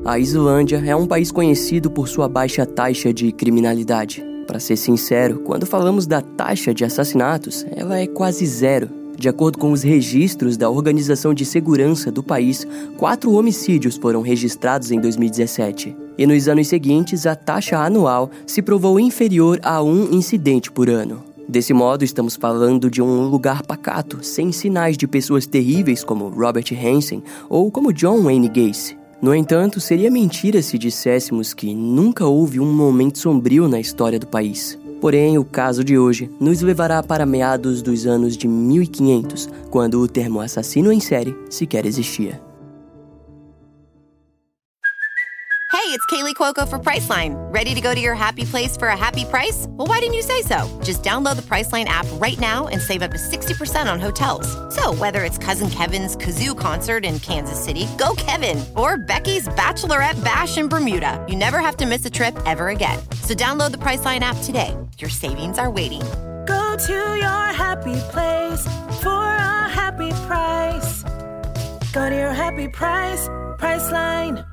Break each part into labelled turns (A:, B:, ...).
A: A Islândia é um país conhecido por sua baixa taxa de criminalidade. Para ser sincero, quando falamos da taxa de assassinatos, ela é quase zero. De acordo com os registros da Organização de Segurança do país, 4 homicídios foram registrados em 2017. E nos anos seguintes, a taxa anual se provou inferior a 1 incidente por ano. Desse modo, estamos falando de um lugar pacato, sem sinais de pessoas terríveis como Robert Hansen ou como John Wayne Gacy. No entanto, seria mentira se disséssemos que nunca houve um momento sombrio na história do país. Porém, o caso de hoje nos levará para meados dos anos de 1500, quando o termo assassino em série sequer existia.
B: Hey, it's Kaylee Cuoco for Priceline. Ready to go to your happy place for a happy price? Well, why didn't you say so? Just download the Priceline app right now and save up to 60% on hotels. So whether it's Cousin Kevin's Kazoo Concert in Kansas City, go Kevin, or Becky's Bachelorette Bash in Bermuda, you never have to miss a trip ever again. So download the Priceline app today. Your savings are waiting.
C: Go to your happy place for a happy price. Go to your happy price, Priceline.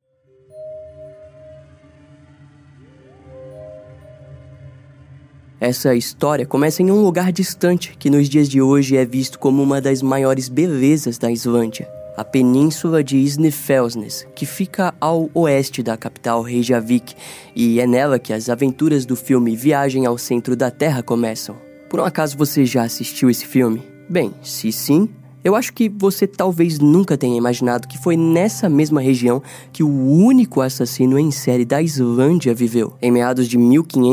A: Essa história começa em um lugar distante, que nos dias de hoje é visto como uma das maiores belezas da Islândia, a península de Snæfellsnes, que fica ao oeste da capital Reykjavik, e é nela que as aventuras do filme Viagem ao Centro da Terra começam. Por um acaso você já assistiu esse filme? Bem, se sim, eu acho que você talvez nunca tenha imaginado que foi nessa mesma região que o único assassino em série da Islândia viveu. Em meados de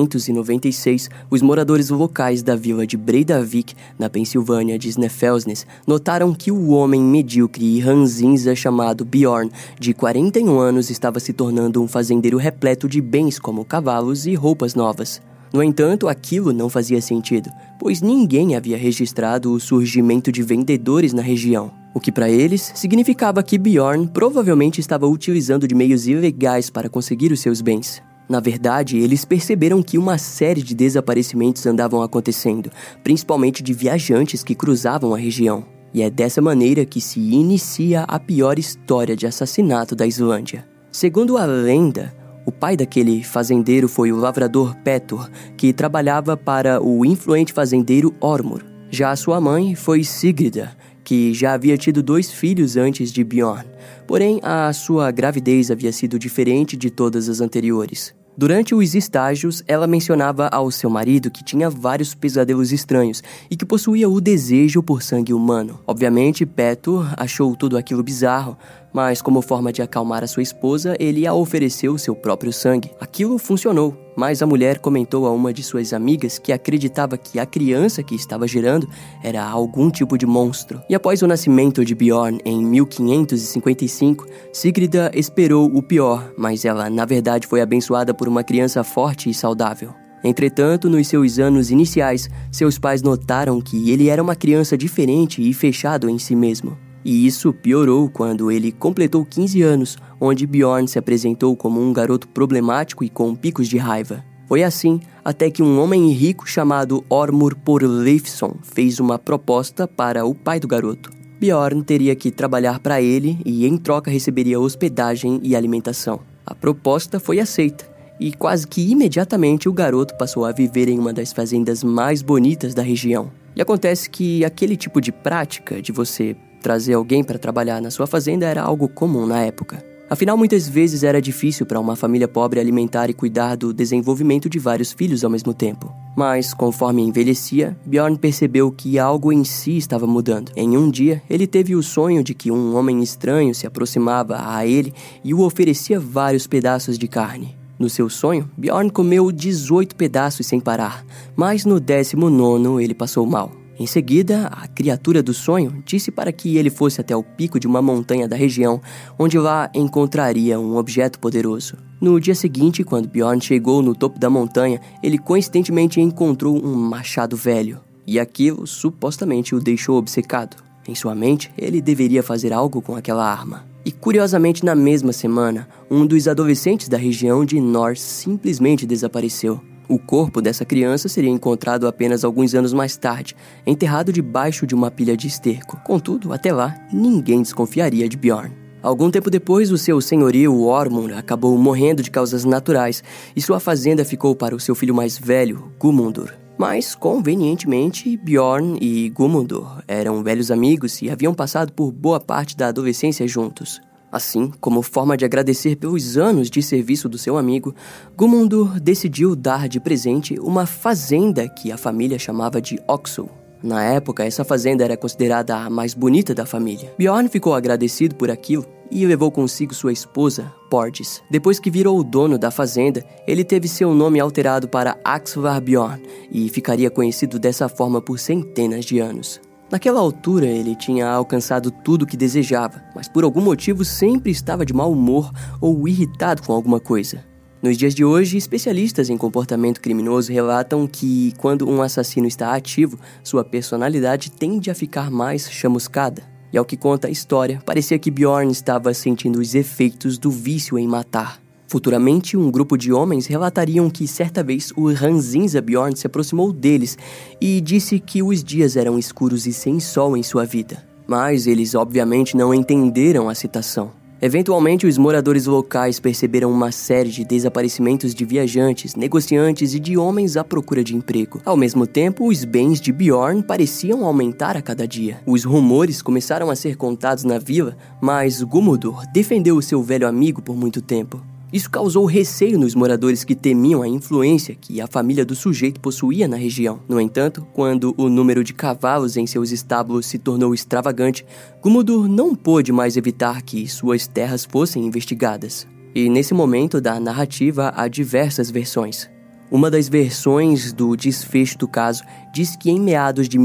A: 1596, os moradores locais da vila de Breidavik, na Pensilvânia de Snæfellsnes, notaram que o homem medíocre e ranzinza chamado Bjorn, de 41 anos, estava se tornando um fazendeiro repleto de bens como cavalos e roupas novas. No entanto, aquilo não fazia sentido, pois ninguém havia registrado o surgimento de vendedores na região, o que para eles significava que Bjorn provavelmente estava utilizando de meios ilegais para conseguir os seus bens. Na verdade, eles perceberam que uma série de desaparecimentos andavam acontecendo, principalmente de viajantes que cruzavam a região. E é dessa maneira que se inicia a pior história de assassinato da Islândia. Segundo a lenda, o pai daquele fazendeiro foi o lavrador Petur, que trabalhava para o influente fazendeiro Ormur. Já a sua mãe foi Sigrida, que já havia tido 2 filhos antes de Bjorn. Porém, a sua gravidez havia sido diferente de todas as anteriores. Durante os estágios, ela mencionava ao seu marido que tinha vários pesadelos estranhos e que possuía o desejo por sangue humano. Obviamente, Petur achou tudo aquilo bizarro, mas como forma de acalmar a sua esposa, ele a ofereceu seu próprio sangue. Aquilo funcionou, mas a mulher comentou a uma de suas amigas que acreditava que a criança que estava gerando era algum tipo de monstro. E após o nascimento de Bjorn em 1555, Sigrida esperou o pior, mas ela na verdade foi abençoada por uma criança forte e saudável. Entretanto, nos seus anos iniciais, seus pais notaram que ele era uma criança diferente e fechado em si mesmo. E isso piorou quando ele completou 15 anos, onde Bjorn se apresentou como um garoto problemático e com picos de raiva. Foi assim até que um homem rico chamado Ormur Porleifsson fez uma proposta para o pai do garoto. Bjorn teria que trabalhar para ele e em troca receberia hospedagem e alimentação. A proposta foi aceita e quase que imediatamente o garoto passou a viver em uma das fazendas mais bonitas da região. E acontece que aquele tipo de prática de você trazer alguém para trabalhar na sua fazenda era algo comum na época. Afinal, muitas vezes era difícil para uma família pobre alimentar e cuidar do desenvolvimento de vários filhos ao mesmo tempo. Mas, conforme envelhecia, Bjorn percebeu que algo em si estava mudando. Em um dia, ele teve o sonho de que um homem estranho se aproximava a ele e o oferecia vários pedaços de carne. No seu sonho, Bjorn comeu 18 pedaços sem parar, mas no 19º ele passou mal. Em seguida, a criatura do sonho disse para que ele fosse até o pico de uma montanha da região, onde lá encontraria um objeto poderoso. No dia seguinte, quando Bjorn chegou no topo da montanha, ele coincidentemente encontrou um machado velho, e aquilo supostamente o deixou obcecado. Em sua mente, ele deveria fazer algo com aquela arma. E curiosamente, na mesma semana, um dos adolescentes da região de Nor simplesmente desapareceu. O corpo dessa criança seria encontrado apenas alguns anos mais tarde, enterrado debaixo de uma pilha de esterco. Contudo, até lá, ninguém desconfiaria de Bjorn. Algum tempo depois, o seu senhorio, Ormund, acabou morrendo de causas naturais e sua fazenda ficou para o seu filho mais velho, Guðmundur. Mas, convenientemente, Bjorn e Guðmundur eram velhos amigos e haviam passado por boa parte da adolescência juntos. Assim, como forma de agradecer pelos anos de serviço do seu amigo, Guðmundur decidiu dar de presente uma fazenda que a família chamava de Oxel. Na época, essa fazenda era considerada a mais bonita da família. Bjorn ficou agradecido por aquilo e levou consigo sua esposa, Pordis. Depois que virou o dono da fazenda, ele teve seu nome alterado para Axvar Bjorn e ficaria conhecido dessa forma por centenas de anos. Naquela altura, ele tinha alcançado tudo o que desejava, mas por algum motivo sempre estava de mau humor ou irritado com alguma coisa. Nos dias de hoje, especialistas em comportamento criminoso relatam que, quando um assassino está ativo, sua personalidade tende a ficar mais chamuscada. E ao que conta a história, parecia que Bjorn estava sentindo os efeitos do vício em matar. Futuramente, um grupo de homens relatariam que certa vez o ranzinza Bjorn se aproximou deles e disse que os dias eram escuros e sem sol em sua vida. Mas eles obviamente não entenderam a citação. Eventualmente, os moradores locais perceberam uma série de desaparecimentos de viajantes, negociantes e de homens à procura de emprego. Ao mesmo tempo, os bens de Bjorn pareciam aumentar a cada dia. Os rumores começaram a ser contados na vila, mas Guðmundur defendeu o seu velho amigo por muito tempo. Isso causou receio nos moradores que temiam a influência que a família do sujeito possuía na região. No entanto, quando o número de cavalos em seus estábulos se tornou extravagante, Guðmundur não pôde mais evitar que suas terras fossem investigadas. E nesse momento da narrativa há diversas versões. Uma das versões do desfecho do caso diz que em meados de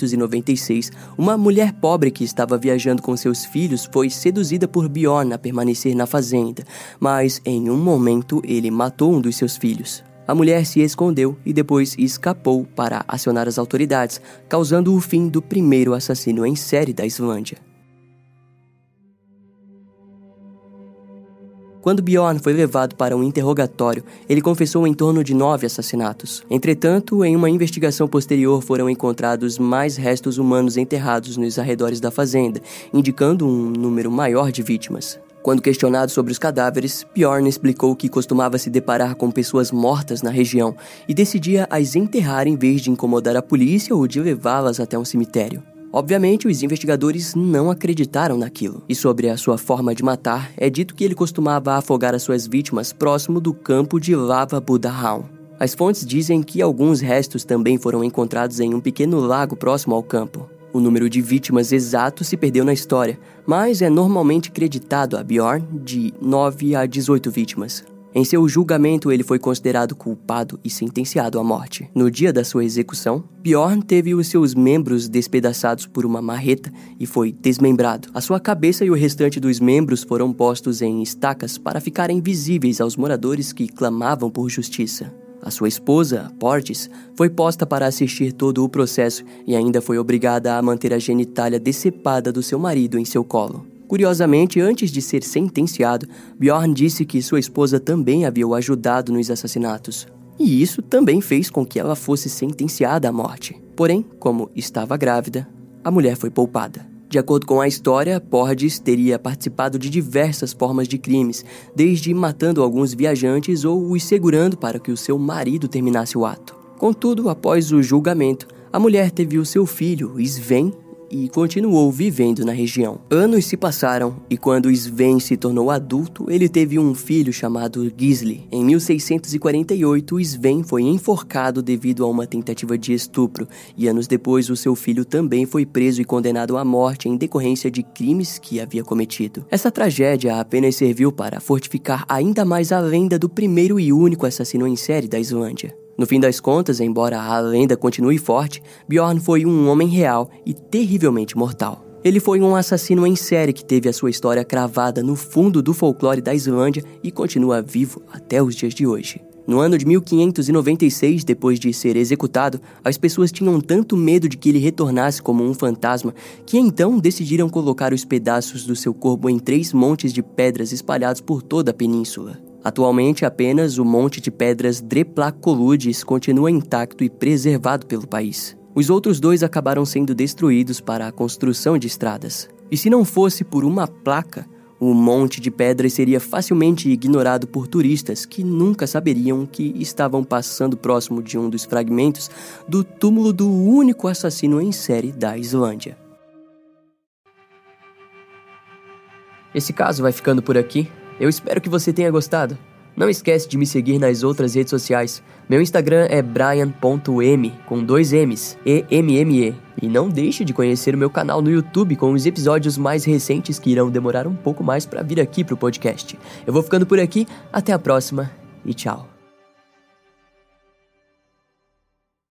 A: 1596, uma mulher pobre que estava viajando com seus filhos foi seduzida por Bjorn a permanecer na fazenda, mas em um momento ele matou um dos seus filhos. A mulher se escondeu e depois escapou para acionar as autoridades, causando o fim do primeiro assassino em série da Islândia. Quando Bjorn foi levado para um interrogatório, ele confessou em torno de 9 assassinatos. Entretanto, em uma investigação posterior foram encontrados mais restos humanos enterrados nos arredores da fazenda, indicando um número maior de vítimas. Quando questionado sobre os cadáveres, Bjorn explicou que costumava se deparar com pessoas mortas na região e decidia as enterrar em vez de incomodar a polícia ou de levá-las até um cemitério. Obviamente, os investigadores não acreditaram naquilo. E sobre a sua forma de matar, é dito que ele costumava afogar as suas vítimas próximo do campo de lava Budahaun. As fontes dizem que alguns restos também foram encontrados em um pequeno lago próximo ao campo. O número de vítimas exato se perdeu na história, mas é normalmente creditado a Bjorn de 9 a 18 vítimas. Em seu julgamento, ele foi considerado culpado e sentenciado à morte. No dia da sua execução, Bjorn teve os seus membros despedaçados por uma marreta e foi desmembrado. A sua cabeça e o restante dos membros foram postos em estacas para ficarem visíveis aos moradores que clamavam por justiça. A sua esposa, Pordis, foi posta para assistir todo o processo e ainda foi obrigada a manter a genitália decepada do seu marido em seu colo. Curiosamente, antes de ser sentenciado, Bjorn disse que sua esposa também havia o ajudado nos assassinatos. E isso também fez com que ela fosse sentenciada à morte. Porém, como estava grávida, a mulher foi poupada. De acordo com a história, Pordis teria participado de diversas formas de crimes, desde matando alguns viajantes ou os segurando para que o seu marido terminasse o ato. Contudo, após o julgamento, a mulher teve o seu filho, Sven, e continuou vivendo na região. Anos se passaram e quando Sven se tornou adulto, ele teve um filho chamado Gisli. Em 1648, Sven foi enforcado devido a uma tentativa de estupro e anos depois o seu filho também foi preso e condenado à morte em decorrência de crimes que havia cometido. Essa tragédia apenas serviu para fortificar ainda mais a lenda do primeiro e único assassino em série da Islândia. No fim das contas, embora a lenda continue forte, Bjorn foi um homem real e terrivelmente mortal. Ele foi um assassino em série que teve a sua história cravada no fundo do folclore da Islândia e continua vivo até os dias de hoje. No ano de 1596, depois de ser executado, as pessoas tinham tanto medo de que ele retornasse como um fantasma que então decidiram colocar os pedaços do seu corpo em 3 montes de pedras espalhados por toda a península. Atualmente, apenas o monte de pedras Dreplakoludes continua intacto e preservado pelo país. Os outros 2 acabaram sendo destruídos para a construção de estradas. E se não fosse por uma placa, O monte de pedras seria facilmente ignorado por turistas que nunca saberiam que estavam passando próximo de um dos fragmentos do túmulo do único assassino em série da Islândia. Esse caso vai ficando por aqui. Eu espero que você tenha gostado. Não esquece de me seguir nas outras redes sociais. Meu Instagram é brian.m, com 2 M's, E-M-M-E. E não deixe de conhecer o meu canal no YouTube com os episódios mais recentes que irão demorar um pouco mais para vir aqui pro podcast. Eu vou ficando por aqui, até a próxima e tchau.